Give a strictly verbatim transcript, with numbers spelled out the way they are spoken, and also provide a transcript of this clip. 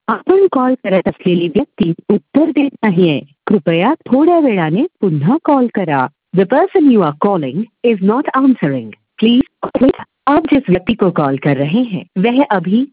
आपण कॉल करत असलेली व्यक्ती उत्तर देत नाहीये. कृपया थोड्या वेळाने पुन्हा कॉल करा. The person you are calling is not answering. Please आप जिस व्यक्ति को कॉल कर रहे हैं वह अभी